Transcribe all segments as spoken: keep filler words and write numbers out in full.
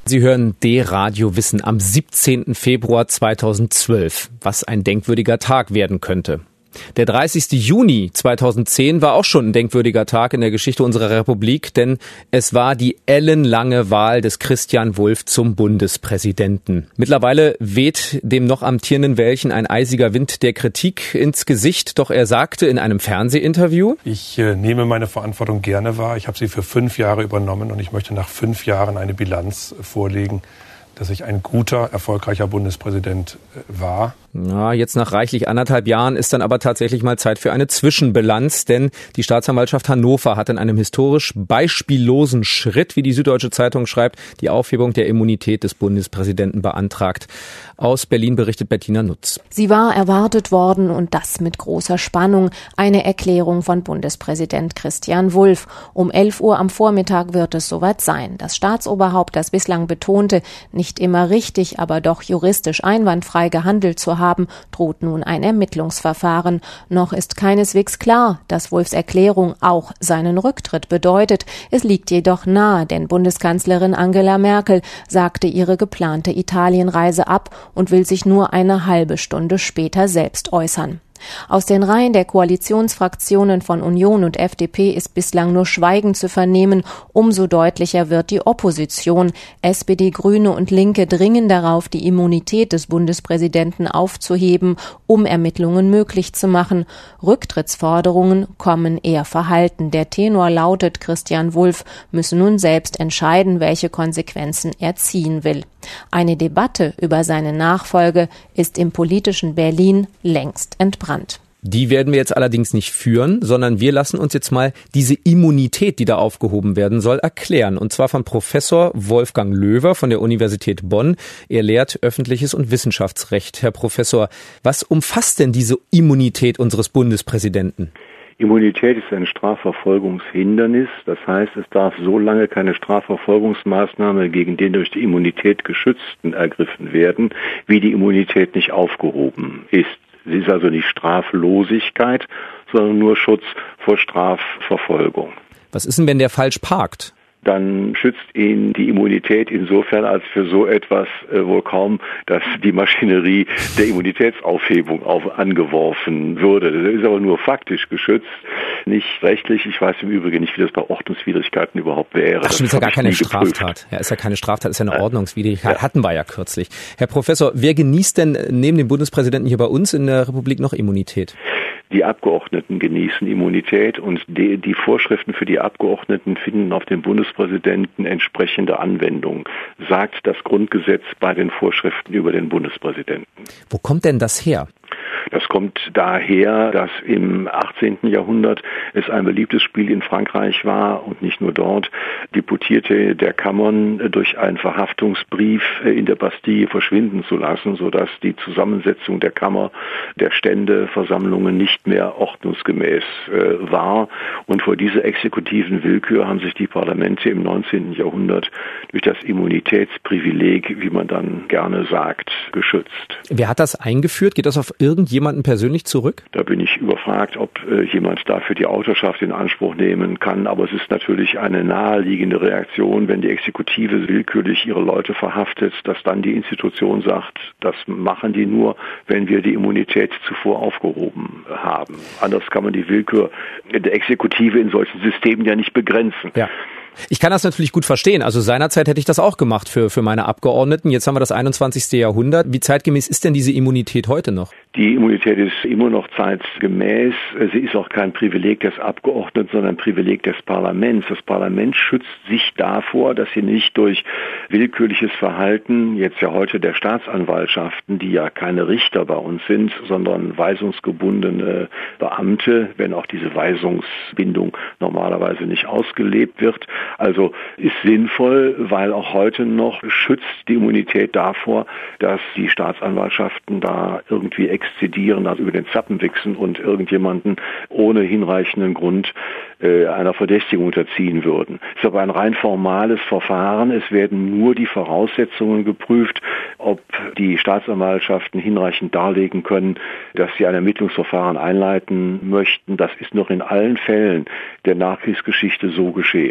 Sie hören D-Radio Wissen am siebzehnten Februar zweitausendzwölf, was ein denkwürdiger Tag werden könnte. Der dreißigste Juni zweitausendzehn war auch schon ein denkwürdiger Tag in der Geschichte unserer Republik, denn es war die ellenlange Wahl des Christian Wulff zum Bundespräsidenten. Mittlerweile weht dem noch amtierenden Welchen ein eisiger Wind der Kritik ins Gesicht, doch er sagte in einem Fernsehinterview: Ich äh, nehme meine Verantwortung gerne wahr. Ich habe sie für fünf Jahre übernommen und ich möchte nach fünf Jahren eine Bilanz vorlegen, dass ich ein guter, erfolgreicher Bundespräsident war. Ja, jetzt nach reichlich anderthalb Jahren ist dann aber tatsächlich mal Zeit für eine Zwischenbilanz, denn die Staatsanwaltschaft Hannover hat in einem historisch beispiellosen Schritt, wie die Süddeutsche Zeitung schreibt, die Aufhebung der Immunität des Bundespräsidenten beantragt. Aus Berlin berichtet Bettina Nutz. Sie war erwartet worden und das mit großer Spannung. Eine Erklärung von Bundespräsident Christian Wulff. Um elf Uhr am Vormittag wird es soweit sein. Das Staatsoberhaupt, das bislang betonte, nicht immer richtig, aber doch juristisch einwandfrei gehandelt zu haben, droht nun ein Ermittlungsverfahren. Noch ist keineswegs klar, dass Wulffs Erklärung auch seinen Rücktritt bedeutet. Es liegt jedoch nahe, denn Bundeskanzlerin Angela Merkel sagte ihre geplante Italienreise ab und will sich nur eine halbe Stunde später selbst äußern. Aus den Reihen der Koalitionsfraktionen von Union und F D P ist bislang nur Schweigen zu vernehmen. Umso deutlicher wird die Opposition. S P D, Grüne und Linke dringen darauf, die Immunität des Bundespräsidenten aufzuheben, um Ermittlungen möglich zu machen. Rücktrittsforderungen kommen eher verhalten. Der Tenor lautet, Christian Wulff müsse nun selbst entscheiden, welche Konsequenzen er ziehen will. Eine Debatte über seine Nachfolge ist im politischen Berlin längst entbrannt. Die werden wir jetzt allerdings nicht führen, sondern wir lassen uns jetzt mal diese Immunität, die da aufgehoben werden soll, erklären. Und zwar von Professor Wolfgang Löwer von der Universität Bonn. Er lehrt öffentliches und Wissenschaftsrecht. Herr Professor, was umfasst denn diese Immunität unseres Bundespräsidenten? Immunität ist ein Strafverfolgungshindernis. Das heißt, es darf so lange keine Strafverfolgungsmaßnahme gegen den durch die Immunität Geschützten ergriffen werden, wie die Immunität nicht aufgehoben ist. Sie ist also nicht Straflosigkeit, sondern nur Schutz vor Strafverfolgung. Was ist denn, wenn der falsch parkt? Dann schützt ihn die Immunität insofern, als für so etwas äh, wohl kaum, dass die Maschinerie der Immunitätsaufhebung auf, angeworfen würde. Das ist aber nur faktisch geschützt, nicht rechtlich. Ich weiß im Übrigen nicht, wie das bei Ordnungswidrigkeiten überhaupt wäre. Ach, das ist ja gar keine Straftat. Ja, ist ja keine Straftat, ist ja eine Ordnungswidrigkeit. Ja. Hatten wir ja kürzlich. Herr Professor, wer genießt denn neben dem Bundespräsidenten hier bei uns in der Republik noch Immunität? Die Abgeordneten genießen Immunität und die, die Vorschriften für die Abgeordneten finden auf den Bundespräsidenten entsprechende Anwendung, sagt das Grundgesetz bei den Vorschriften über den Bundespräsidenten. Wo kommt denn das her? Das kommt daher, dass im achtzehnten Jahrhundert es ein beliebtes Spiel in Frankreich war und nicht nur dort, Deputierte der Kammern durch einen Verhaftungsbrief in der Bastille verschwinden zu lassen, sodass die Zusammensetzung der Kammer, der Stände, Versammlungen nicht mehr ordnungsgemäß äh, war. Und vor dieser exekutiven Willkür haben sich die Parlamente im neunzehnten Jahrhundert durch das Immunitätsprivileg, wie man dann gerne sagt, geschützt. Wer hat das eingeführt? Geht das auf irgendjemanden persönlich zurück? Da bin ich überfragt, ob äh, jemand dafür die Autorschaft in Anspruch nehmen kann. Aber es ist natürlich eine naheliegende Reaktion, wenn die Exekutive willkürlich ihre Leute verhaftet, dass dann die Institution sagt, das machen die nur, wenn wir die Immunität zuvor aufgehoben haben. Anders kann man die Willkür der Exekutive in solchen Systemen ja nicht begrenzen. Ja. Ich kann das natürlich gut verstehen. Also seinerzeit hätte ich das auch gemacht für, für meine Abgeordneten. Jetzt haben wir das einundzwanzigste Jahrhundert. Wie zeitgemäß ist denn diese Immunität heute noch? Die Immunität ist immer noch zeitgemäß. Sie ist auch kein Privileg des Abgeordneten, sondern ein Privileg des Parlaments. Das Parlament schützt sich davor, dass sie nicht durch willkürliches Verhalten, jetzt ja heute der Staatsanwaltschaften, die ja keine Richter bei uns sind, sondern weisungsgebundene Beamte, wenn auch diese Weisungsbindung normalerweise nicht ausgelebt wird. Also ist sinnvoll, weil auch heute noch schützt die Immunität davor, dass die Staatsanwaltschaften da irgendwie exzedieren, also über den Zappen wichsen und irgendjemanden ohne hinreichenden Grund äh, einer Verdächtigung unterziehen würden. Es ist aber ein rein formales Verfahren. Es werden nur die Voraussetzungen geprüft, ob die Staatsanwaltschaften hinreichend darlegen können, dass sie ein Ermittlungsverfahren einleiten möchten. Das ist noch in allen Fällen der Nachkriegsgeschichte so geschehen.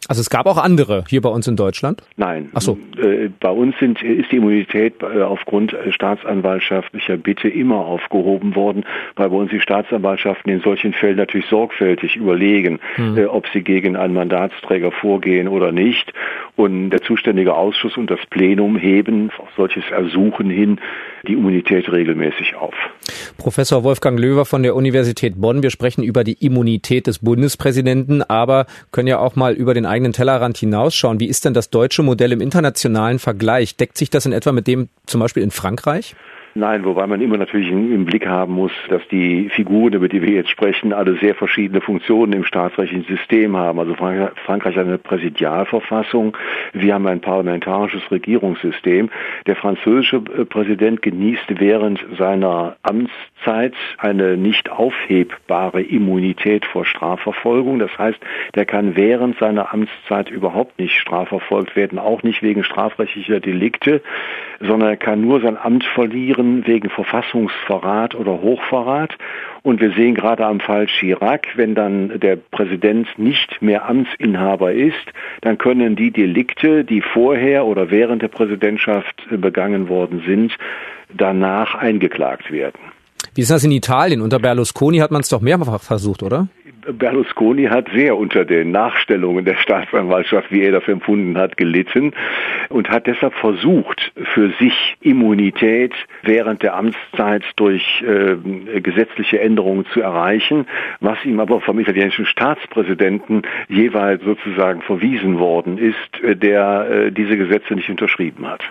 Also es gab auch andere hier bei uns in Deutschland? Nein. Ach so. Äh, bei uns sind, ist die Immunität äh, aufgrund äh, staatsanwaltschaftlicher Bitte immer aufgehoben worden, weil bei uns die Staatsanwaltschaften in solchen Fällen natürlich sorgfältig überlegen, hm. äh, ob sie gegen einen Mandatsträger vorgehen oder nicht. Und der zuständige Ausschuss und das Plenum heben auf solches Ersuchen hin die Immunität regelmäßig auf. Professor Wolfgang Löwer von der Universität Bonn. Wir sprechen über die Immunität des Bundespräsidenten, aber können ja auch mal über den eigenen Tellerrand hinausschauen. Wie ist denn das deutsche Modell im internationalen Vergleich? Deckt sich das in etwa mit dem zum Beispiel in Frankreich? Nein, wobei man immer natürlich im Blick haben muss, dass die Figuren, über die wir jetzt sprechen, alle sehr verschiedene Funktionen im staatsrechtlichen System haben. Also Frankreich hat eine Präsidialverfassung, wir haben ein parlamentarisches Regierungssystem. Der französische Präsident genießt während seiner Amtszeit eine nicht aufhebbare Immunität vor Strafverfolgung. Das heißt, der kann während seiner Amtszeit überhaupt nicht strafverfolgt werden, auch nicht wegen strafrechtlicher Delikte, sondern er kann nur sein Amt verlieren wegen Verfassungsverrat oder Hochverrat. Und wir sehen gerade am Fall Chirac, wenn dann der Präsident nicht mehr Amtsinhaber ist, dann können die Delikte, die vorher oder während der Präsidentschaft begangen worden sind, danach eingeklagt werden. Wie ist das in Italien? Unter Berlusconi hat man es doch mehrfach versucht, oder? Berlusconi hat sehr unter den Nachstellungen der Staatsanwaltschaft, wie er das empfunden hat, gelitten und hat deshalb versucht, für sich Immunität während der Amtszeit durch äh, gesetzliche Änderungen zu erreichen, was ihm aber vom italienischen Staatspräsidenten jeweils sozusagen verwiesen worden ist, der äh, diese Gesetze nicht unterschrieben hat.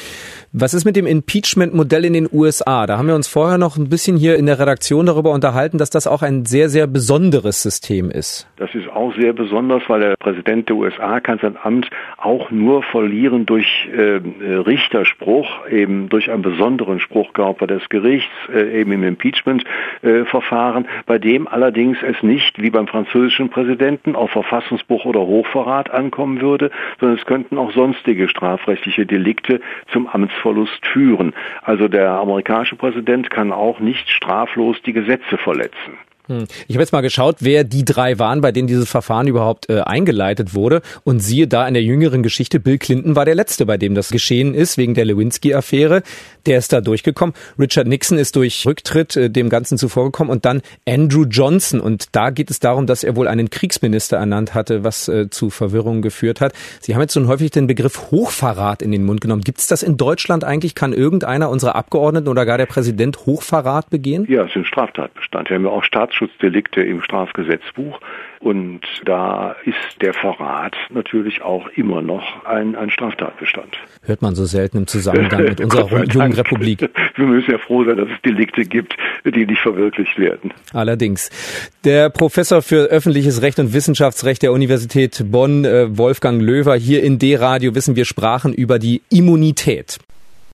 Was ist mit dem Impeachment-Modell in den U S A? Da haben wir uns vorher noch ein bisschen hier in der Redaktion darüber unterhalten, dass das auch ein sehr, sehr besonderes System ist. Das ist auch sehr besonders, weil der Präsident der U S A kann sein Amt auch nur verlieren durch äh, Richterspruch, eben durch einen besonderen Spruchkörper des Gerichts, äh, eben im Impeachment-Verfahren, äh, bei dem allerdings es nicht, wie beim französischen Präsidenten, auf Verfassungsbruch oder Hochverrat ankommen würde, sondern es könnten auch sonstige strafrechtliche Delikte zum Amtsverlust führen. Also der amerikanische Präsident kann auch nicht straflos die Gesetze verletzen. Ich habe jetzt mal geschaut, wer die drei waren, bei denen dieses Verfahren überhaupt äh, eingeleitet wurde. Und siehe da, in der jüngeren Geschichte, Bill Clinton war der Letzte, bei dem das geschehen ist, wegen der Lewinsky-Affäre. Der ist da durchgekommen. Richard Nixon ist durch Rücktritt äh, dem Ganzen zuvorgekommen. Und dann Andrew Johnson. Und da geht es darum, dass er wohl einen Kriegsminister ernannt hatte, was äh, zu Verwirrung geführt hat. Sie haben jetzt so häufig den Begriff Hochverrat in den Mund genommen. Gibt es das in Deutschland eigentlich? Kann irgendeiner unserer Abgeordneten oder gar der Präsident Hochverrat begehen? Ja, es ist ein Straftatbestand. Wir haben ja auch Staatsschutzdelikte im Strafgesetzbuch. Und da ist der Verrat natürlich auch immer noch ein, ein Straftatbestand. Hört man so selten im Zusammenhang mit unserer jungen Republik. Wir müssen ja froh sein, dass es Delikte gibt, die nicht verwirklicht werden. Allerdings. Der Professor für öffentliches Recht und Wissenschaftsrecht der Universität Bonn, Wolfgang Löwer, hier in D-Radio Wissen, wir sprachen über die Immunität.